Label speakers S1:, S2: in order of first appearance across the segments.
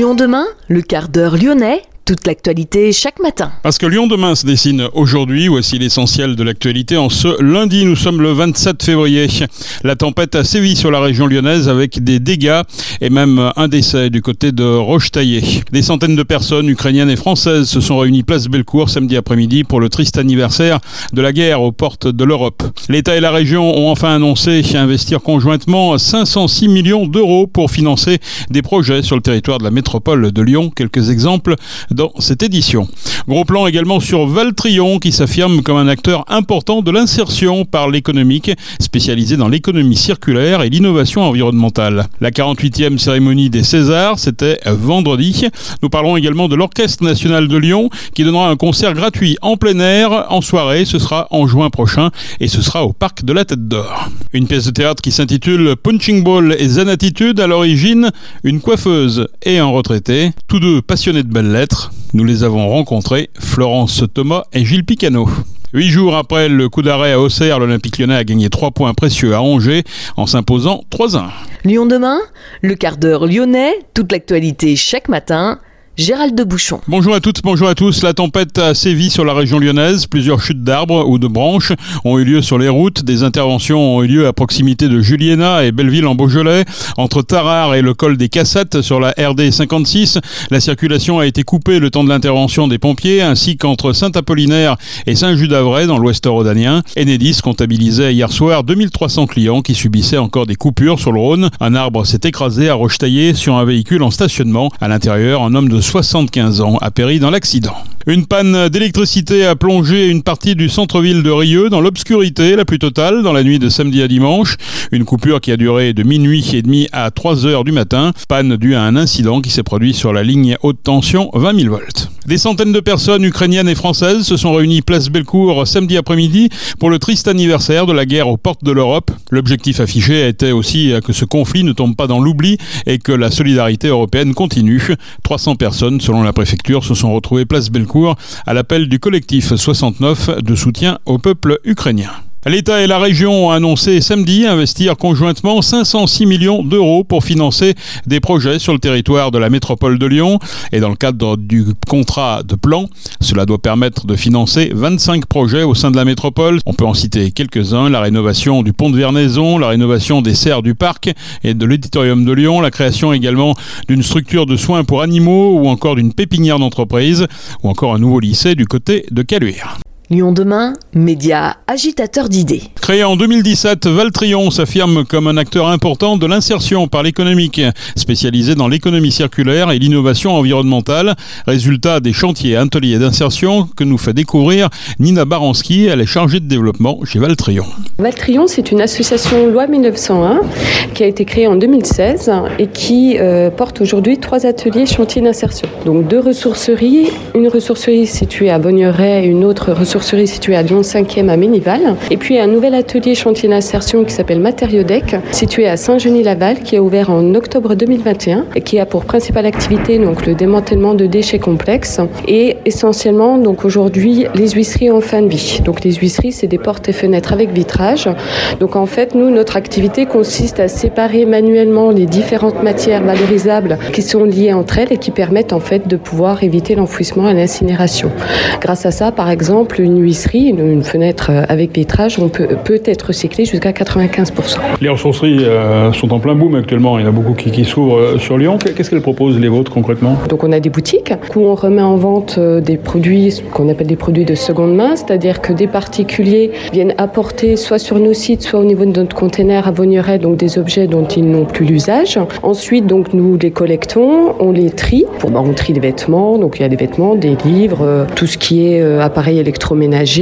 S1: Lyon demain, le quart d'heure lyonnais, toute l'actualité chaque matin.
S2: Parce que Lyon demain se dessine aujourd'hui, voici l'essentiel de l'actualité. En ce lundi, nous sommes le 27 février. La tempête a sévi sur la région lyonnaise avec des dégâts et même un décès du côté de Rochetaillé. Des centaines de personnes ukrainiennes et françaises se sont réunies place Bellecour samedi après-midi pour le triste anniversaire de la guerre aux portes de l'Europe. L'État et la région ont enfin annoncé investir conjointement 506 millions d'euros pour financer des projets sur le territoire de la métropole de Lyon. Quelques exemples dans cette édition. Gros plan également sur Valtrion qui s'affirme comme un acteur important de l'insertion par l'économique, spécialisé dans l'économie circulaire et l'innovation environnementale. La 48e cérémonie des Césars, c'était vendredi. Nous parlerons également de l'Orchestre national de Lyon qui donnera un concert gratuit en plein air en soirée. Ce sera en juin prochain et ce sera au Parc de la Tête d'Or. Une pièce de théâtre qui s'intitule Punching Ball et Zen Attitude. À l'origine, une coiffeuse et un retraité, tous deux passionnés de belles lettres. Nous les avons rencontrés, Florence Thomas et Gilles Picano. 8 jours après le coup d'arrêt à Auxerre, l'Olympique Lyonnais a gagné 3 points précieux à Angers en s'imposant 3-1.
S1: Lyon demain, le quart d'heure lyonnais, toute l'actualité chaque matin. Gérald de Bouchon.
S2: Bonjour à toutes, bonjour à tous. La tempête a sévi sur la région lyonnaise. Plusieurs chutes d'arbres ou de branches ont eu lieu sur les routes. Des interventions ont eu lieu à proximité de Juliena et Belleville en Beaujolais. Entre Tarare et le col des Cassattes sur la RD 56, la circulation a été coupée le temps de l'intervention des pompiers, ainsi qu'entre Saint-Apollinaire et Saint-Just-d'Avray dans l'ouest rhodanien. Enedis comptabilisait hier soir 2300 clients qui subissaient encore des coupures sur le Rhône. Un arbre s'est écrasé à Rochetaillé sur un véhicule en stationnement. À l'intérieur, un homme de 75 ans a péri dans l'accident. Une panne d'électricité a plongé une partie du centre-ville de Rieux dans l'obscurité la plus totale dans la nuit de samedi à dimanche. Une coupure qui a duré de minuit et demi à 3 heures du matin. Panne due à un incident qui s'est produit sur la ligne haute tension 20 000 volts. Des centaines de personnes ukrainiennes et françaises se sont réunies place Bellecour samedi après-midi pour le triste anniversaire de la guerre aux portes de l'Europe. L'objectif affiché était aussi que ce conflit ne tombe pas dans l'oubli et que la solidarité européenne continue. 300 personnes, selon la préfecture, se sont retrouvées place Bellecour à l'appel du collectif 69 de soutien au peuple ukrainien. L'État et la région ont annoncé samedi investir conjointement 506 millions d'euros pour financer des projets sur le territoire de la métropole de Lyon. Et dans le cadre du contrat de plan, cela doit permettre de financer 25 projets au sein de la métropole. On peut en citer quelques-uns, la rénovation du pont de Vernaison, la rénovation des serres du parc et de l'auditorium de Lyon, la création également d'une structure de soins pour animaux ou encore d'une pépinière d'entreprise ou encore un nouveau lycée du côté de Caluire.
S1: Lyon demain, média agitateur d'idées.
S2: Créé en 2017, Valtrion s'affirme comme un acteur important de l'insertion par l'économique, spécialisé dans l'économie circulaire et l'innovation environnementale. Résultat des chantiers et ateliers d'insertion que nous fait découvrir Nina Baranski, elle est chargée de développement chez Valtrion.
S3: Valtrion, c'est une association loi 1901 qui a été créée en 2016 et qui porte aujourd'hui 3 ateliers chantiers d'insertion. Donc 2 ressourceries, une ressourcerie située à Vaugneray et une autre ressourcerie située à Lyon 5e à Ménival. Et puis un nouvel atelier chantier d'insertion qui s'appelle Matériodec, situé à Saint-Genis-Laval, qui a ouvert en octobre 2021 et qui a pour principale activité donc le démantèlement de déchets complexes et essentiellement donc aujourd'hui les huisseries en fin de vie. Donc les huisseries, c'est des portes et fenêtres avec vitrage. Donc en fait, nous, notre activité consiste à séparer manuellement les différentes matières valorisables qui sont liées entre elles et qui permettent en fait de pouvoir éviter l'enfouissement et l'incinération. Grâce à ça, par exemple, une huisserie, une fenêtre avec vitrage, on peut être recyclée jusqu'à 95%.
S2: Les ressourceries sont en plein boom actuellement. Il y en a beaucoup qui s'ouvrent sur Lyon. Qu'est-ce qu'elles proposent, les vôtres, concrètement ?
S3: Donc on a des boutiques où on remet en vente des produits qu'on appelle des produits de seconde main, c'est-à-dire que des particuliers viennent apporter soit sur nos sites, soit au niveau de notre container à Vaugneray, donc des objets dont ils n'ont plus l'usage. Ensuite, donc nous les collectons, on les trie. On trie des vêtements, donc il y a des vêtements, des livres, tout ce qui est appareil électroménager,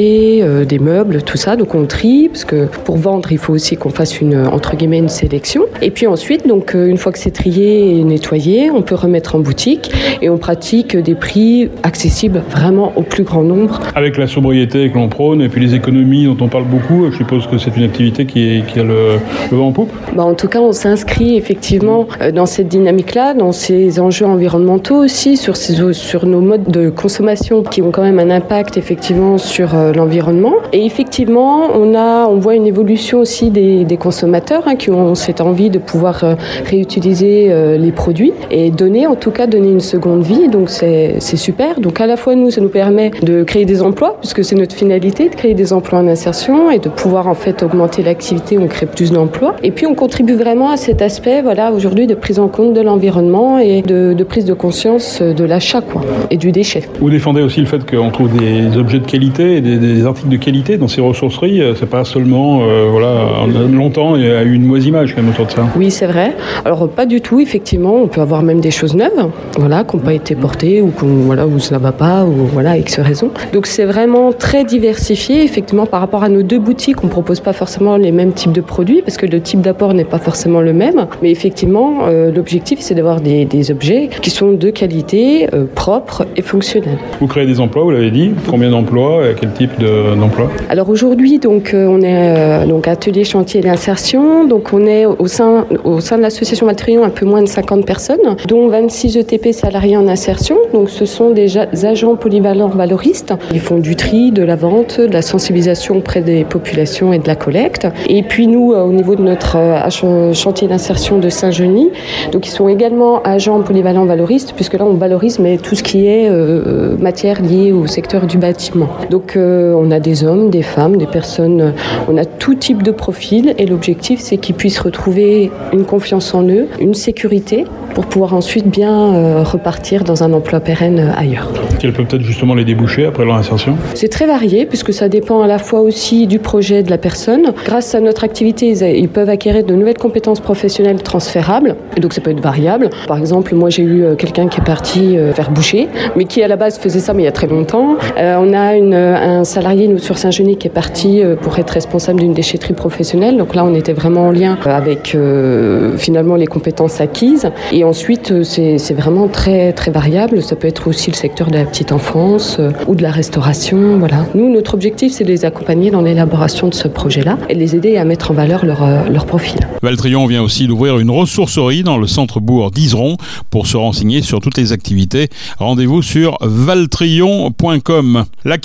S3: des meubles, tout ça. Donc on trie, parce que pour vendre, il faut aussi qu'on fasse entre guillemets une sélection. Et puis ensuite, donc une fois que c'est trié et nettoyé, on peut remettre en boutique et on pratique des prix accessibles vraiment au plus grand nombre.
S2: Avec la sobriété que l'on prône et puis les économies dont on parle beaucoup, je suppose que c'est une activité qui a le vent en poupe.
S3: En tout cas, on s'inscrit effectivement dans cette dynamique-là, dans ces enjeux environnementaux aussi, sur nos modes de consommation qui ont quand même un impact effectivement conséquences sur l'environnement. Et effectivement, on voit une évolution aussi des consommateurs qui ont cette envie de pouvoir réutiliser les produits et donner une seconde vie. Donc c'est super. Donc à la fois nous, ça nous permet de créer des emplois puisque c'est notre finalité de créer des emplois en insertion et de pouvoir en fait augmenter l'activité. On crée plus d'emplois. Et puis on contribue vraiment à cet aspect, aujourd'hui, de prise en compte de l'environnement et de prise de conscience de l'achat, et du déchet.
S2: Vous défendez aussi le fait qu'on trouve des objets de qualité et des articles de qualité dans ces ressourceries. C'est pas seulement, longtemps, il y a eu une mauvaise image quand même autour de ça.
S3: Oui, c'est vrai. Alors pas du tout, effectivement. On peut avoir même des choses neuves, qui n'ont pas été portées ou où ça ne va pas, ou X raisons. Donc c'est vraiment très diversifié. Effectivement, par rapport à nos deux boutiques, on ne propose pas forcément les mêmes types de produits parce que le type d'apport n'est pas forcément le même. Mais effectivement, l'objectif, c'est d'avoir des objets qui sont de qualité, propres et fonctionnels.
S2: Vous créez des emplois, vous l'avez dit. Combien d'emplois et quel type d'emploi ?
S3: Alors aujourd'hui, on est atelier chantier et d'insertion. Donc on est au sein de l'association Valtrion un peu moins de 50 personnes, dont 26 ETP salariés en insertion. Donc ce sont des agents polyvalents valoristes. Ils font du tri, de la vente, de la sensibilisation auprès des populations et de la collecte. Et puis nous, au niveau de notre chantier d'insertion de Saint-Genis, donc ils sont également agents polyvalents valoristes, puisque là on valorise mais tout ce qui est matière liée au secteur du bâtiment. Donc on a des hommes, des femmes, des personnes, on a tout type de profil et l'objectif c'est qu'ils puissent retrouver une confiance en eux, une sécurité pour pouvoir ensuite bien repartir dans un emploi pérenne ailleurs.
S2: Quels peuvent être justement les débouchés après leur insertion ?
S3: C'est très varié puisque ça dépend à la fois aussi du projet de la personne. Grâce à notre activité, ils peuvent acquérir de nouvelles compétences professionnelles transférables et donc ça peut être variable. Par exemple, moi j'ai eu quelqu'un qui est parti faire boucher, mais qui à la base faisait ça mais il y a très longtemps. On a un salarié nous sur Saint-Genis qui est parti pour être responsable d'une déchetterie professionnelle. Donc là on était vraiment en lien avec finalement les compétences acquises. Et ensuite c'est vraiment très très variable. Ça peut être aussi le secteur de la petite enfance ou de la restauration. Voilà. Nous notre objectif c'est de les accompagner dans l'élaboration de ce projet-là et de les aider à mettre en valeur leur profil. Valtrion
S2: vient aussi d'ouvrir une ressourcerie dans le centre-bourg d'Iseron. Pour se renseigner sur toutes les activités, rendez-vous sur valtrion.com. La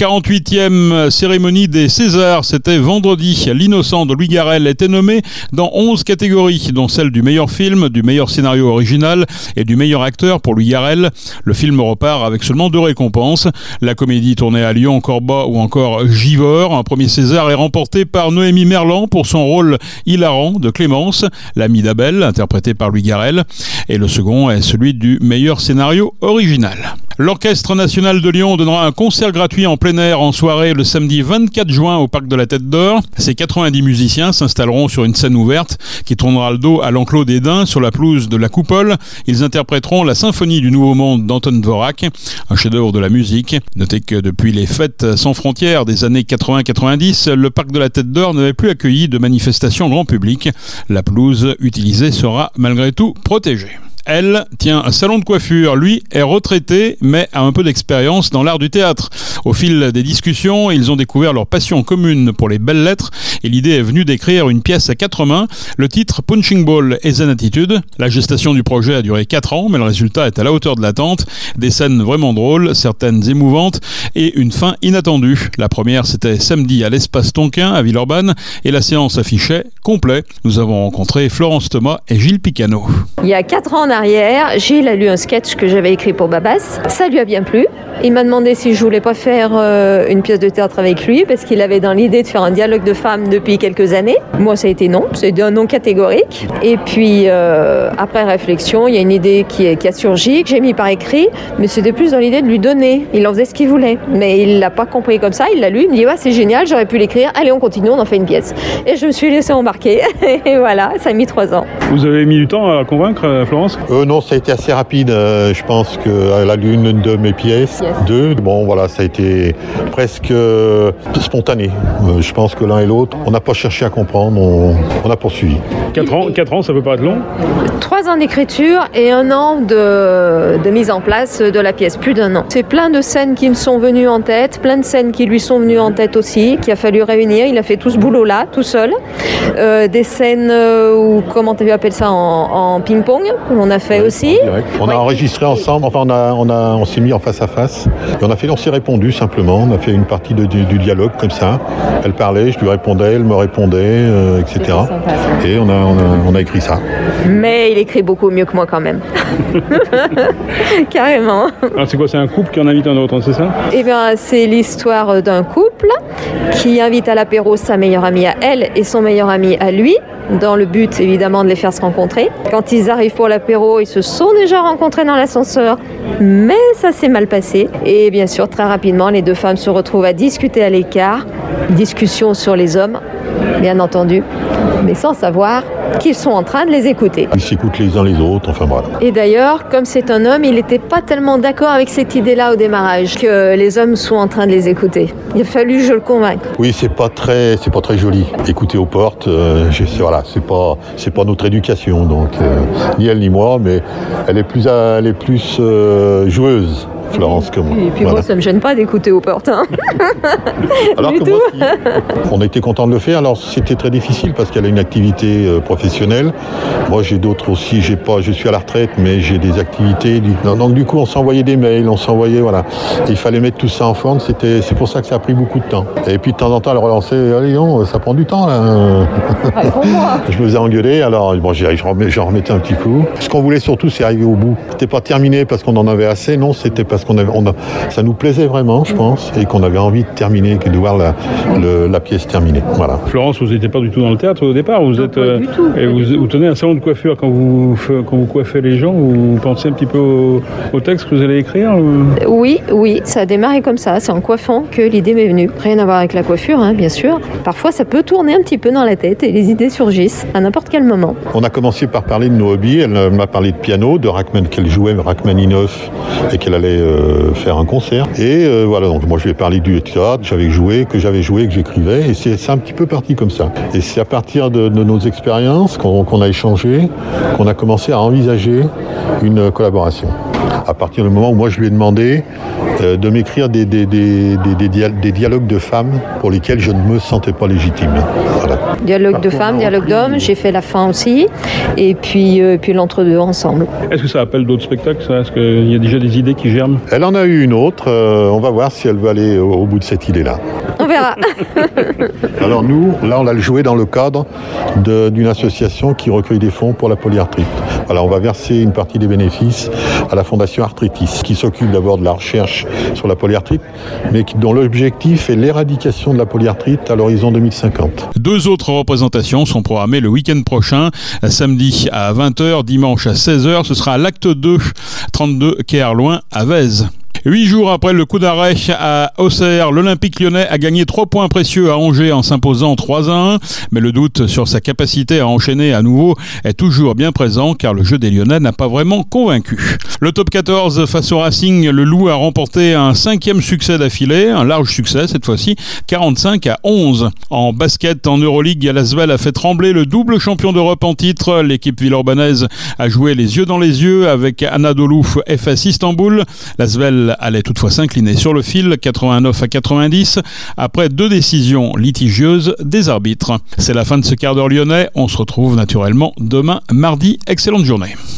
S2: 48e cérémonie des Césars, c'était vendredi. L'Innocent de Louis Garrel était nommé dans 11 catégories, dont celle du meilleur film, du meilleur scénario original et du meilleur acteur pour Louis Garrel. Le film repart avec seulement 2 récompenses. La comédie tournée à Lyon, Corba ou encore Givors. Un premier César est remporté par Noémie Merlan pour son rôle hilarant de Clémence, l'amie d'Abel, interprétée par Louis Garrel. Et le second est celui du meilleur scénario original. L'Orchestre National de Lyon donnera un concert gratuit en plein air en soirée le samedi 24 juin au Parc de la Tête d'Or. Ces 90 musiciens s'installeront sur une scène ouverte qui tournera le dos à l'enclos des Daims sur la pelouse de la Coupole. Ils interpréteront la Symphonie du Nouveau Monde d'Anton Dvorak, un chef-d'œuvre de la musique. Notez que depuis les fêtes sans frontières des années 80-90, le Parc de la Tête d'Or n'avait plus accueilli de manifestations grand public. La pelouse utilisée sera malgré tout protégée. Elle tient un salon de coiffure. Lui est retraité, mais a un peu d'expérience dans l'art du théâtre. Au fil des discussions, ils ont découvert leur passion commune pour les belles lettres et l'idée est venue d'écrire une pièce à 4 mains. Le titre Punching Ball et Zen Attitude. La gestation du projet a duré 4 ans, mais le résultat est à la hauteur de l'attente. Des scènes vraiment drôles, certaines émouvantes et une fin inattendue. La première, c'était samedi à l'Espace Tonquin à Villeurbanne et la séance affichait complet. Nous avons rencontré Florence Thomas et Gilles Picano.
S4: Il y a 4 ans en arrière, Gilles a lu un sketch que j'avais écrit pour Babas. Ça lui a bien plu. Il m'a demandé si je voulais pas faire une pièce de théâtre avec lui parce qu'il avait dans l'idée de faire un dialogue de femmes depuis quelques années. Moi, ça a été non. C'est un non catégorique. Et puis, après réflexion, il y a une idée qui a surgi, que j'ai mis par écrit, mais c'était plus dans l'idée de lui donner. Il en faisait ce qu'il voulait. Mais il l'a pas compris comme ça. Il l'a lu, il me dit, ouais, c'est génial, j'aurais pu l'écrire. Allez, on continue, on en fait une pièce. Et je me suis laissée embarquer. Et voilà, ça a mis 3 ans.
S2: Vous avez mis du temps à convaincre, Florence ?
S5: Non, ça a été assez rapide. Je pense qu'elle a lu une de mes pièces. Yes. 2. Bon, voilà, ça a été presque spontané. Je pense que l'un et l'autre, on n'a pas cherché à comprendre, on a poursuivi.
S2: 4 ans, ça peut paraître long ?
S4: 3 ans d'écriture et 1 an de mise en place de la pièce, plus d'1 an. C'est plein de scènes qui me sont venues en tête, plein de scènes qui lui sont venues en tête aussi, qu'il a fallu réunir. Il a fait tout ce boulot-là, tout seul. Des scènes où, comment tu appelles ça, en ping-pong. On a fait aussi.
S5: On a enregistré ensemble, enfin on s'est mis en face à face. Et on s'est répondu simplement. On a fait une partie du dialogue comme ça. Elle parlait, je lui répondais, elle me répondait, etc. Et on a écrit ça.
S4: Mais il écrit beaucoup mieux que moi quand même. Carrément.
S2: Alors c'est quoi, c'est un couple qui en invite un autre, c'est ça?
S4: Eh bien, c'est l'histoire d'un couple qui invite à l'apéro sa meilleure amie à elle et son meilleur ami à lui, dans le but évidemment de les faire se rencontrer. Quand ils arrivent pour l'apéro, ils se sont déjà rencontrés dans l'ascenseur, mais ça s'est mal passé. Et bien sûr, très rapidement, les deux femmes se retrouvent à discuter à l'écart, discussion sur les hommes, bien entendu, mais sans savoir qu'ils sont en train de les écouter.
S5: Ils s'écoutent les uns les autres, enfin voilà.
S4: Et d'ailleurs, comme c'est un homme, il n'était pas tellement d'accord avec cette idée-là au démarrage, que les hommes soient en train de les écouter. Il a fallu que je le convainque.
S5: Oui, c'est pas très joli. Écouter aux portes, voilà, c'est pas notre éducation, donc ni elle ni moi, mais elle est plus joueuse. Florence que moi.
S4: Et puis moi, ça me gêne pas d'écouter aux portes.
S5: Alors que moi aussi. On a été content de le faire. Alors c'était très difficile parce qu'elle a une activité professionnelle. Moi j'ai d'autres aussi. Je suis à la retraite, mais j'ai des activités. Donc du coup on s'envoyait des mails, voilà. Et il fallait mettre tout ça en forme. C'est pour ça que ça a pris beaucoup de temps. Et puis de temps en temps elle relançait. Allez non, ça prend du temps là. Je me faisais engueuler. Alors bon, j'en remettais un petit coup. Ce qu'on voulait surtout, c'est arriver au bout. C'était pas terminé parce qu'on en avait assez. Non, c'était parce ça nous plaisait vraiment, je pense, et qu'on avait envie de terminer, de voir la pièce terminée. Voilà.
S2: Florence, vous n'étiez pas du tout dans le théâtre au départ. Vous êtes
S4: pas du tout.
S2: Et vous tenez un salon de coiffure quand vous coiffez les gens. Vous pensez un petit peu au texte que vous allez écrire
S4: Oui, ça a démarré comme ça. C'est en coiffant que l'idée m'est venue. Rien à voir avec la coiffure, hein, bien sûr. Parfois, ça peut tourner un petit peu dans la tête et les idées surgissent à n'importe quel moment.
S5: On a commencé par parler de nos hobbies. Elle m'a parlé de piano, de Rachmaninoff qu'elle jouait, Rachmaninoff, et qu'elle allait faire un concert. Et voilà, donc moi je lui ai parlé du théâtre, que j'avais joué, que j'écrivais, et c'est un petit peu parti comme ça. Et c'est à partir de nos expériences qu'on a échangé, qu'on a commencé à envisager une collaboration. À partir du moment où moi je lui ai demandé de m'écrire des dialogues de femmes pour lesquels je ne me sentais pas légitime. Voilà.
S4: Dialogue de femmes, dialogue d'hommes, j'ai fait la fin aussi, et puis l'entre-deux ensemble.
S2: Est-ce que ça appelle d'autres spectacles, ça? Est-ce qu'il y a déjà des idées qui germent?
S5: Elle en a eu une autre, on va voir si elle va aller au bout de cette idée-là.
S4: On verra.
S5: Alors nous, là on l'a joué dans le cadre d'une association qui recueille des fonds pour la polyarthrite. Voilà, on va verser une partie des bénéfices à la Fondation Arthritis, qui s'occupe d'abord de la recherche sur la polyarthrite, mais dont l'objectif est l'éradication de la polyarthrite à l'horizon 2050.
S2: 2 autres représentations sont programmées le week-end prochain, samedi à 20h, dimanche à 16h. Ce sera à l'Acte 2, 32 quai Arloin à Vèze. 8 jours après le coup d'arrêt à Auxerre, l'Olympique lyonnais a gagné 3 points précieux à Angers en s'imposant 3-1. Mais le doute sur sa capacité à enchaîner à nouveau est toujours bien présent car le jeu des Lyonnais n'a pas vraiment convaincu. Le top 14 face au Racing, le Loup a remporté un 5e succès d'affilée, un large succès cette fois-ci, 45-11. En basket, en Euroleague, l'Asvel a fait trembler le double champion d'Europe en titre. L'équipe villeurbannaise a joué les yeux dans les yeux avec Anadolu FS Istanbul. L'Asvel allait toutefois s'incliner sur le fil 89-90 après 2 décisions litigieuses des arbitres. C'est la fin de ce quart d'heure lyonnais. On se retrouve naturellement demain mardi. Excellente journée.